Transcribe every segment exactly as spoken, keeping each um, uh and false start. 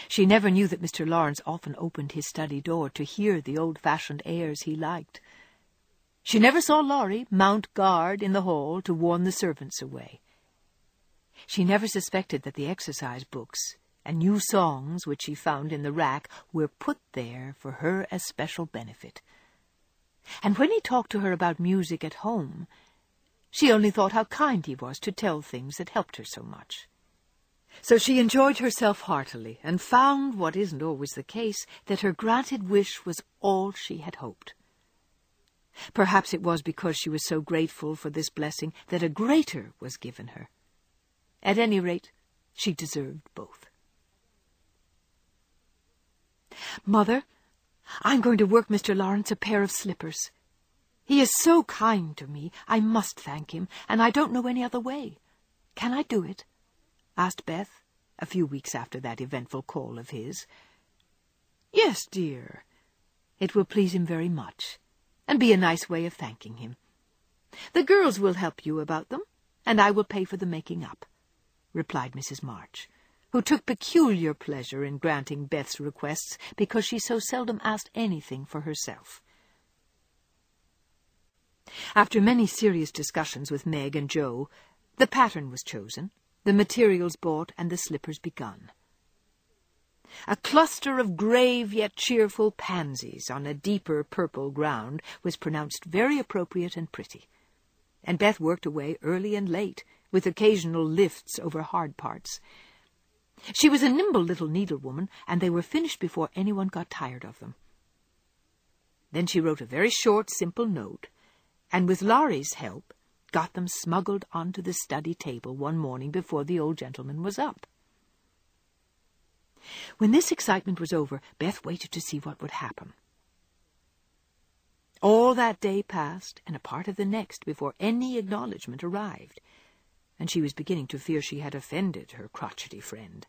She never knew that Mister Lawrence often opened his study door to hear the old-fashioned airs he liked. She never saw Laurie mount guard in the hall to warn the servants away. She never suspected that the exercise books and new songs which she found in the rack were put there for her especial benefit. And when he talked to her about music at home, she only thought how kind he was to tell things that helped her so much. So she enjoyed herself heartily, and found, what isn't always the case, that her granted wish was all she had hoped. Perhaps it was because she was so grateful for this blessing that a greater was given her. At any rate, she deserved both. "Mother, I'm going to work Mister Lawrence a pair of slippers. He is so kind to me, I must thank him, and I don't know any other way. Can I do it?" asked Beth, a few weeks after that eventful call of his. "Yes, dear. It will please him very much, and be a nice way of thanking him. The girls will help you about them, and I will pay for the making up," replied Missus March, who took peculiar pleasure in granting Beth's requests because she so seldom asked anything for herself. After many serious discussions with Meg and Joe, the pattern was chosen, the materials bought, and the slippers begun. A cluster of grave yet cheerful pansies on a deeper purple ground was pronounced very appropriate and pretty, and Beth worked away early and late, with occasional lifts over hard parts. She was a nimble little needlewoman, and they were finished before anyone got tired of them. Then she wrote a very short, simple note, and with Laurie's help got them smuggled onto the study table one morning before the old gentleman was up. When this excitement was over, Beth waited to see what would happen. All that day passed, and a part of the next, before any acknowledgment arrived, and she was beginning to fear she had offended her crotchety friend.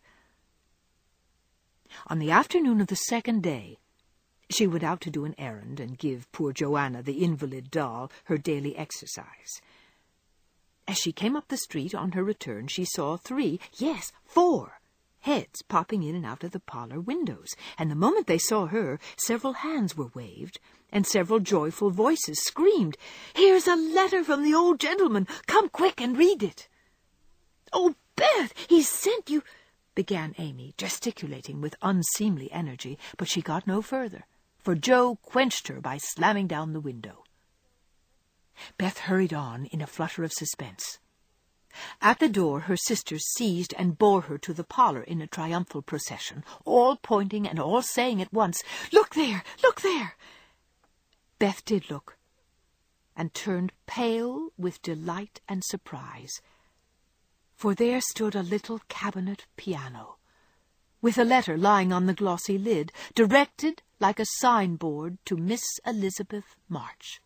On the afternoon of the second day, she went out to do an errand and give poor Joanna, the invalid doll, her daily exercise. As she came up the street on her return, she saw three, yes, four, heads popping in and out of the parlor windows, and the moment they saw her, several hands were waved, and several joyful voices screamed, "Here's a letter from the old gentleman! Come quick and read it!" "Oh, Beth, he's sent you—" began Amy, gesticulating with unseemly energy, but she got no further, for Joe quenched her by slamming down the window. Beth hurried on in a flutter of suspense. At the door, her sisters seized and bore her to the parlor in a triumphal procession, all pointing and all saying at once, "Look there! Look there!" Beth did look, and turned pale with delight and surprise, for there stood a little cabinet piano, with a letter lying on the glossy lid, directed like a signboard to Miss Elizabeth March.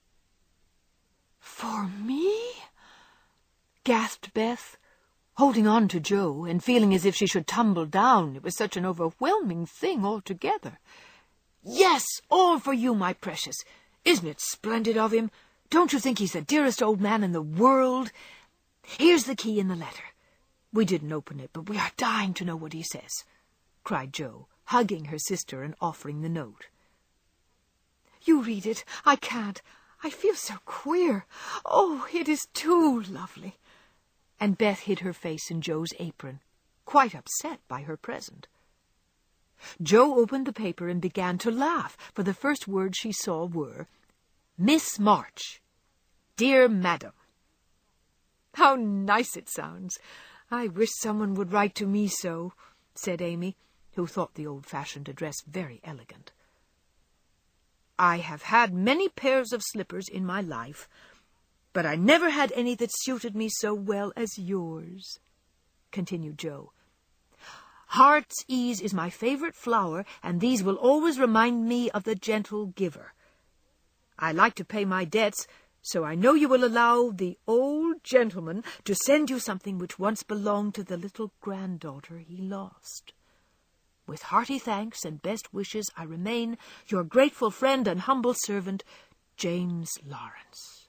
"For me?" gasped Beth, holding on to Joe and feeling as if she should tumble down. It was such an overwhelming thing altogether. "Yes, all for you, my precious. Isn't it splendid of him? Don't you think he's the dearest old man in the world? Here's the key in the letter. We didn't open it, but we are dying to know what he says," cried Joe, hugging her sister and offering the note. "You read it. I can't. I feel so queer. Oh, it is too lovely." And Beth hid her face in Joe's apron, quite upset by her present. Joe opened the paper and began to laugh, for the first words she saw were, "Miss March, dear Madam." "How nice it sounds. I wish someone would write to me so," said Amy, who thought the old-fashioned address very elegant. "I have had many pairs of slippers in my life, but I never had any that suited me so well as yours," continued Joe. "Heart's ease is my favorite flower, and these will always remind me of the gentle giver. I like to pay my debts, so I know you will allow the old gentleman to send you something which once belonged to the little granddaughter he lost. With hearty thanks and best wishes, I remain your grateful friend and humble servant, James Lawrence."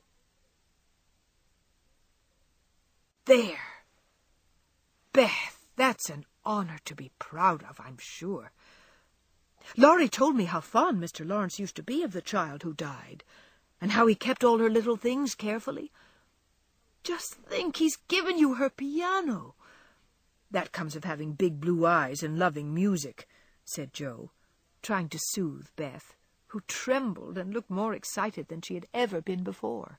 There! Beth, that's an honour to be proud of, I'm sure. Laurie told me how fond Mister Lawrence used to be of the child who died, and how he kept all her little things carefully. Just think, he's given you her piano. That comes of having big blue eyes and loving music, said Jo, trying to soothe Beth, who trembled and looked more excited than she had ever been before.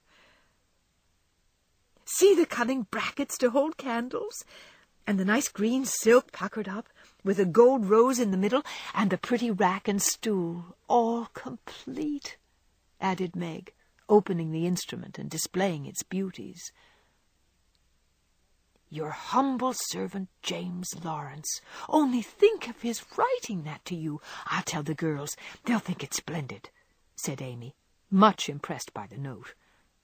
See the cunning brackets to hold candles, and the nice green silk puckered up, with a gold rose in the middle, and the pretty rack and stool, all complete, added Meg, opening the instrument and displaying its beauties. Your humble servant, James Lawrence. Only think of his writing that to you. I'll tell the girls. They'll think it splendid, said Amy, much impressed by the note.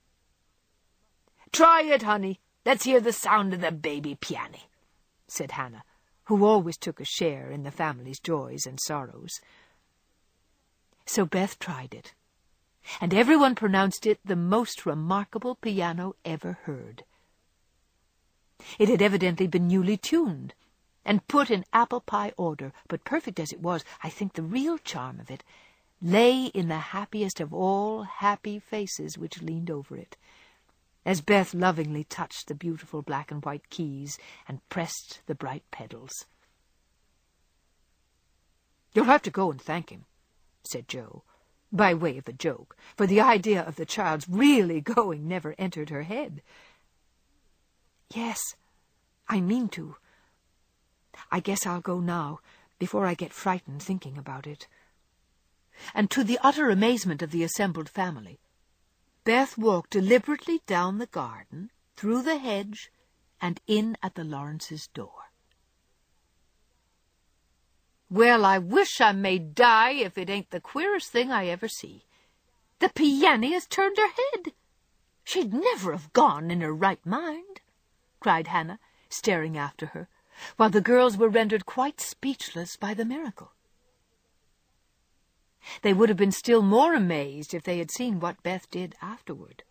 Try it, honey. Let's hear the sound of the baby piano, said Hannah, who always took a share in the family's joys and sorrows. So Beth tried it, and everyone pronounced it the most remarkable piano ever heard. It had evidently been newly tuned, and put in apple pie order, but perfect as it was, I think the real charm of it lay in the happiest of all happy faces which leaned over it, as Beth lovingly touched the beautiful black and white keys and pressed the bright pedals. You'll have to go and thank him, said Jo, by way of a joke, for the idea of the child's really going never entered her head. Yes, I mean to. I guess I'll go now, before I get frightened thinking about it. And to the utter amazement of the assembled family, Beth walked deliberately down the garden, through the hedge, and in at the Lawrences' door. Well, I wish I may die if it ain't the queerest thing I ever see. The piano has turned her head. She'd never have gone in her right mind, cried Hannah, staring after her, while the girls were rendered quite speechless by the miracle. They would have been still more amazed if they had seen what Beth did afterward.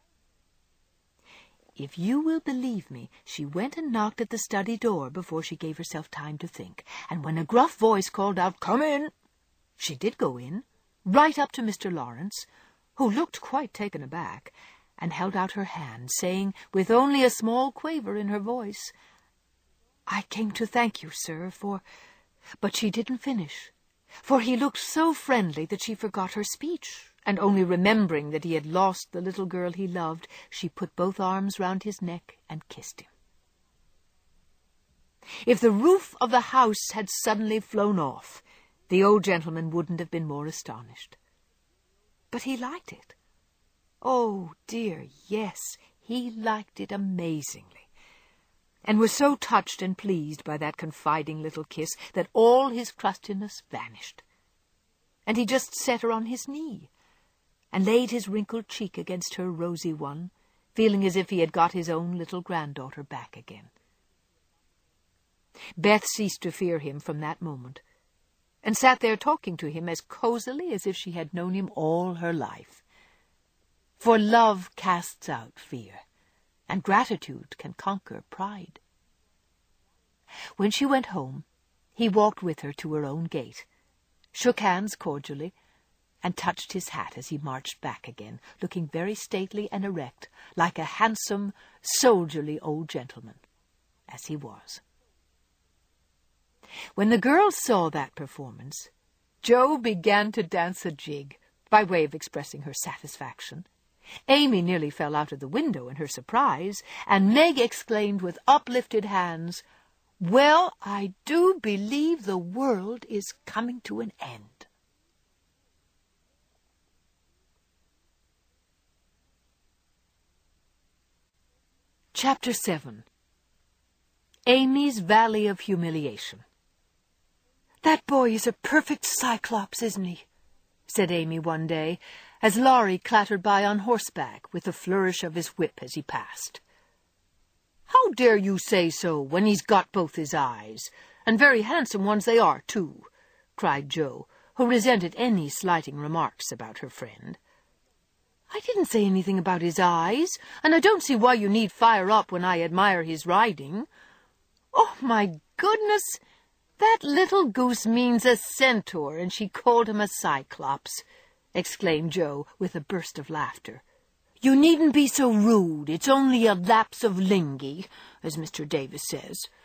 If you will believe me, she went and knocked at the study door before she gave herself time to think, and when a gruff voice called out, "Come in," she did go in, right up to Mister Lawrence, who looked quite taken aback, and held out her hand, saying, with only a small quaver in her voice, "I came to thank you, sir, for—" But she didn't finish, for he looked so friendly that she forgot her speech, and only remembering that he had lost the little girl he loved, she put both arms round his neck and kissed him. If the roof of the house had suddenly flown off, the old gentleman wouldn't have been more astonished. But he liked it. Oh, dear, yes, he liked it amazingly, and was so touched and pleased by that confiding little kiss that all his crustiness vanished, and he just set her on his knee, and laid his wrinkled cheek against her rosy one, feeling as if he had got his own little granddaughter back again. Beth ceased to fear him from that moment, and sat there talking to him as cosily as if she had known him all her life. For love casts out fear, and gratitude can conquer pride. When she went home, he walked with her to her own gate, shook hands cordially, and touched his hat as he marched back again, looking very stately and erect, like a handsome, soldierly old gentleman, as he was. When the girls saw that performance, Jo began to dance a jig, by way of expressing her satisfaction. Amy nearly fell out of the window in her surprise, and Meg exclaimed with uplifted hands, "Well, I do believe the world is coming to an end." Chapter seven. Amy's Valley of Humiliation. "That boy is a perfect Cyclops, isn't he?" said Amy one day, as Laurie clattered by on horseback with a flourish of his whip as he passed. "How dare you say so, when he's got both his eyes, and very handsome ones they are, too," cried Jo, who resented any slighting remarks about her friend. "I didn't say anything about his eyes, and I don't see why you need fire up when I admire his riding. Oh, my goodness, That little goose means a centaur, and she called him a cyclops, exclaimed Joe with a burst of laughter. You needn't be so rude. It's only a lapse of lingy, as Mister Davis says.